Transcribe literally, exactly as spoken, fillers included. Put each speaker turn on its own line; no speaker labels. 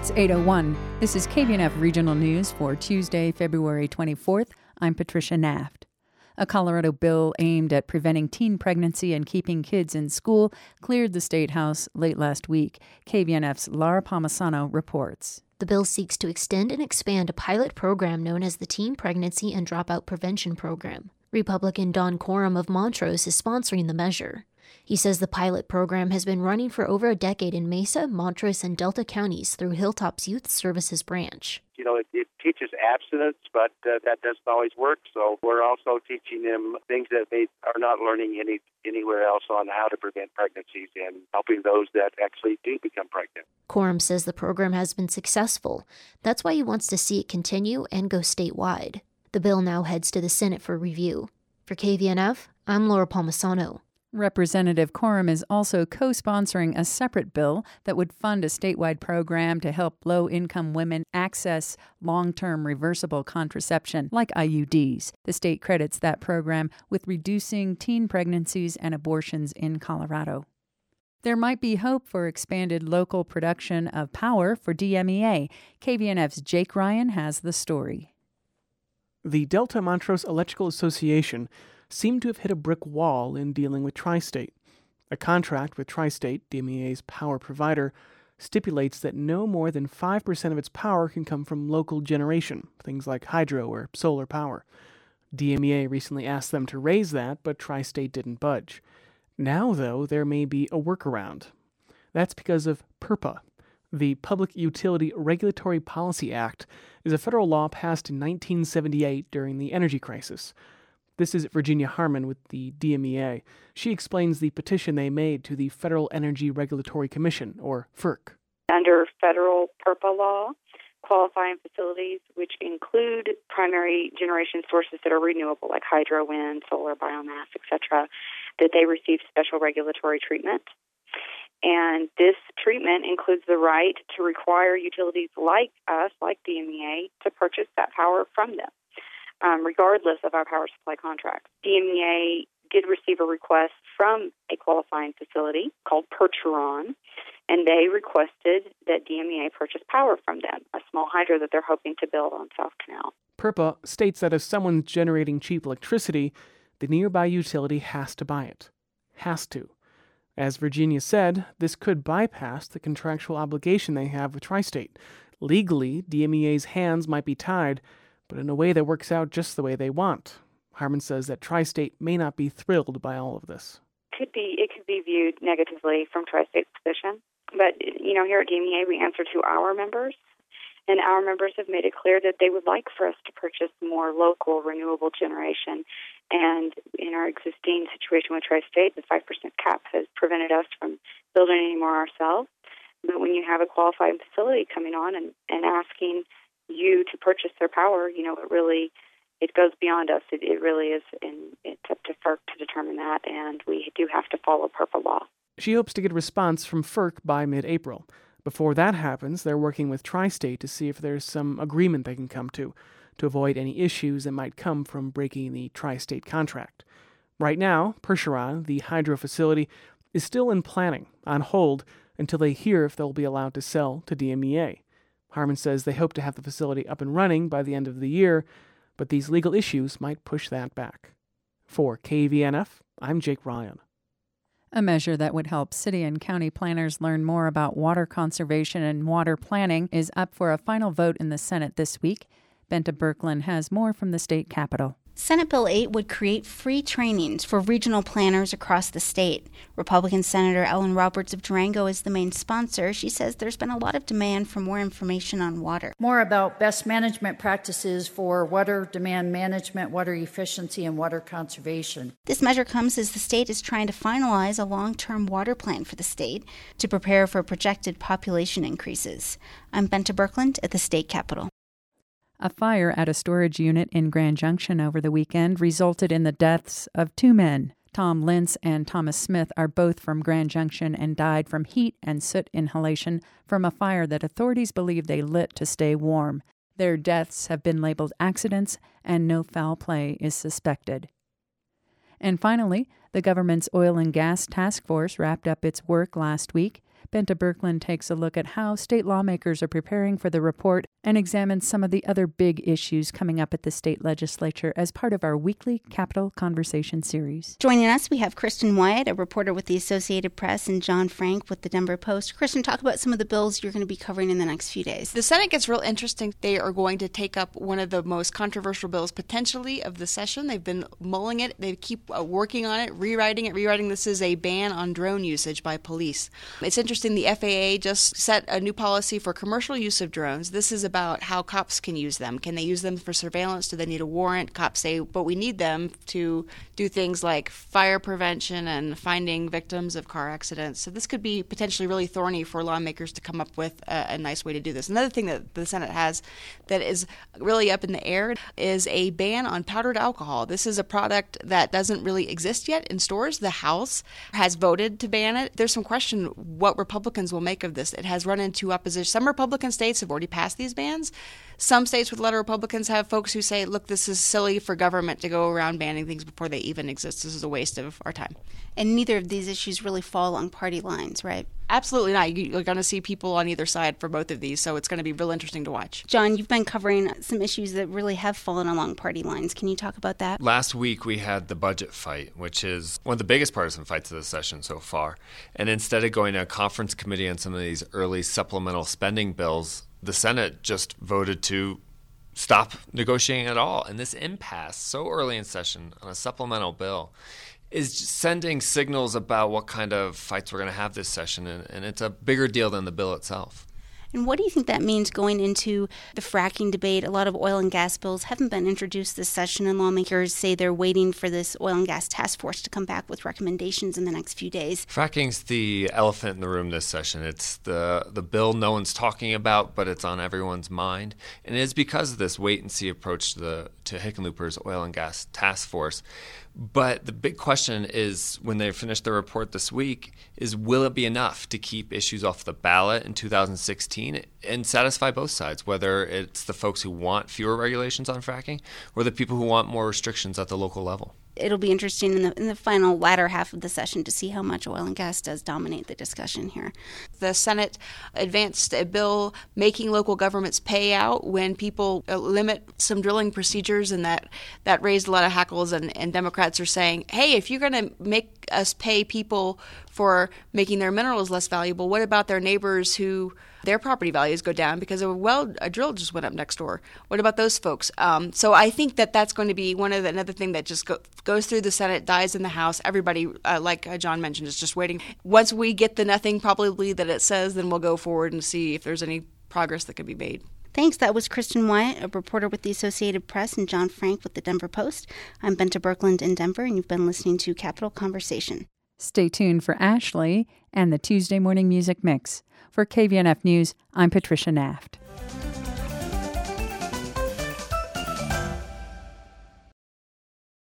It's eight oh one. This is K V N F Regional News for Tuesday, February twenty-fourth. I'm Patricia Naft. A Colorado bill aimed at preventing teen pregnancy and keeping kids in school cleared the State House late last week. K V N F's Laura Palmisano reports.
The bill seeks to extend and expand a pilot program known as the Teen Pregnancy and Dropout Prevention Program. Republican Don Coram of Montrose is sponsoring the measure. He says the pilot program has been running for over a decade in Mesa, Montrose, and Delta counties through Hilltop's Youth Services branch.
You know, it, it teaches abstinence, but uh, that doesn't always work. So we're also teaching them things that they are not learning any anywhere else on how to prevent pregnancies and helping those that actually do become pregnant.
Coram says the program has been successful. That's why he wants to see it continue and go statewide. The bill now heads to the Senate for review. For K V N F, I'm Laura Palmisano.
Representative Coram is also co-sponsoring a separate bill that would fund a statewide program to help low-income women access long-term reversible contraception, like I U Ds. The state credits that program with reducing teen pregnancies and abortions in Colorado. There might be hope for expanded local production of power for D M E A. K V N F's Jake Ryan has the story.
The Delta Montrose Electrical Association seemed to have hit a brick wall in dealing with Tri-State. A contract with Tri-State, D M E A's power provider, stipulates that no more than five percent of its power can come from local generation, things like hydro or solar power. D M E A recently asked them to raise that, but Tri-State didn't budge. Now, though, there may be a workaround. That's because of PURPA. The Public Utility Regulatory Policy Act is a federal law passed in nineteen seventy-eight during the energy crisis. This is Virginia Harmon with the D M E A. She explains the petition they made to the Federal Energy Regulatory Commission, or FERC.
Under federal PURPA law, qualifying facilities, which include primary generation sources that are renewable, like hydro, wind, solar, biomass, et cetera, that they receive special regulatory treatment. And this treatment includes the right to require utilities like us, like D M E A, to purchase that power from them. Um, regardless of our power supply contract. D M E A did receive a request from a qualifying facility called Percheron, and they requested that D M E A purchase power from them, a small hydro that they're hoping to build on South Canal.
PURPA states that if someone's generating cheap electricity, the nearby utility has to buy it. Has to. As Virginia said, this could bypass the contractual obligation they have with Tri-State. Legally, D M E A's hands might be tied, but in a way that works out just the way they want. Harmon says that Tri-State may not be thrilled by all of this.
Could be, it could be viewed negatively from Tri-State's position. But, you know, here at D M E A, we answer to our members, and our members have made it clear that they would like for us to purchase more local renewable generation. And in our existing situation with Tri-State, the five percent cap has prevented us from building any more ourselves. But when you have a qualified facility coming on and, and asking you to purchase their power, you know, it really, it goes beyond us. It, it really is, and it's up to FERC to determine that, and we do have to follow PURPA law.
She hopes to get a response from FERC by mid-April. Before that happens, they're working with Tri-State to see if there's some agreement they can come to, to avoid any issues that might come from breaking the Tri-State contract. Right now, Percheron, the hydro facility, is still in planning, on hold, until they hear if they'll be allowed to sell to D M E A. Harmon says they hope to have the facility up and running by the end of the year, but these legal issues might push that back. For K V N F, I'm Jake Ryan.
A measure that would help city and county planners learn more about water conservation and water planning is up for a final vote in the Senate this week. Benta Birkeland has more from the state capitol.
Senate Bill eight would create free trainings for regional planners across the state. Republican Senator Ellen Roberts of Durango is the main sponsor. She says there's been a lot of demand for more information on water.
More about best management practices for water demand management, water efficiency, and water conservation.
This measure comes as the state is trying to finalize a long-term water plan for the state to prepare for projected population increases. I'm Benta Birkeland at the state capitol.
A fire at a storage unit in Grand Junction over the weekend resulted in the deaths of two men. Tom Lentz and Thomas Smith are both from Grand Junction and died from heat and soot inhalation from a fire that authorities believe they lit to stay warm. Their deaths have been labeled accidents, and no foul play is suspected. And finally, the government's Oil and Gas Task Force wrapped up its work last week. Benta Birkeland takes a look at how state lawmakers are preparing for the report and examines some of the other big issues coming up at the state legislature as part of our weekly Capitol Conversation series.
Joining us, we have Kristen Wyatt, a reporter with the Associated Press, and John Frank with the Denver Post. Kristen, talk about some of the bills you're going to be covering in the next few days.
The Senate gets real interesting. They are going to take up one of the most controversial bills potentially of the session. They've been mulling it. They keep uh, working on it, rewriting it, rewriting. This is a ban on drone usage by police. It's interesting. The F A A just set a new policy for commercial use of drones. This is about how cops can use them. Can they use them for surveillance? Do they need a warrant? Cops say, but we need them to do things like fire prevention and finding victims of car accidents. So this could be potentially really thorny for lawmakers to come up with a, a nice way to do this. Another thing that the Senate has that is really up in the air is a ban on powdered alcohol. This is a product that doesn't really exist yet in stores. The House has voted to ban it. There's some question what Republicans will make of this. It has run into opposition. Some Republican states have already passed these bans. Some states with a lot of Republicans have folks who say, look, this is silly for government to go around banning things before they even exist. This is a waste of our time.
And neither of these issues really fall along party lines, right?
Absolutely not. You're going to see people on either side for both of these, so it's going to be real interesting to watch.
John, you've been covering some issues that really have fallen along party lines. Can you talk about that?
Last week we had the budget fight, which is one of the biggest partisan fights of the session so far. And instead of going to a conference committee on some of these early supplemental spending bills, the Senate just voted to stop negotiating at all. And this impasse so early in session on a supplemental bill is sending signals about what kind of fights we're going to have this session, and, and it's a bigger deal than the bill itself.
And what do you think that means going into the fracking debate? A lot of oil and gas bills haven't been introduced this session, and lawmakers say they're waiting for this oil and gas task force to come back with recommendations in the next few days.
Fracking's the elephant in the room this session. It's the, the bill no one's talking about, but it's on everyone's mind. And it is because of this wait-and-see approach to, the, to Hickenlooper's oil and gas task force. But the big question is, when they finish their report this week, is will it be enough to keep issues off the ballot in two thousand sixteen and satisfy both sides, whether it's the folks who want fewer regulations on fracking or the people who want more restrictions at the local level?
It'll be interesting in the in the final latter half of the session to see how much oil and gas does dominate the discussion here.
The Senate advanced a bill making local governments pay out when people limit some drilling procedures, and that, that raised a lot of hackles, and, and Democrats are saying, hey, if you're going to make us pay people for making their minerals less valuable, what about their neighbors who their property values go down because a well a drill just went up next door? What about those folks? Um, so I think that that's going to be one of the, another thing that just go, goes through the Senate, dies in the House. Everybody, uh, like uh, John mentioned, is just waiting. Once we get the nothing probably that it says, then we'll go forward and see if there's any progress that can be made.
Thanks. That was Kristen Wyatt, a reporter with the Associated Press, and John Frank with the Denver Post. I'm Benta Birkeland in Denver, and you've been listening to Capitol Conversation.
Stay tuned for Ashley and the Tuesday Morning Music Mix. For K V N F News, I'm Patricia Naft.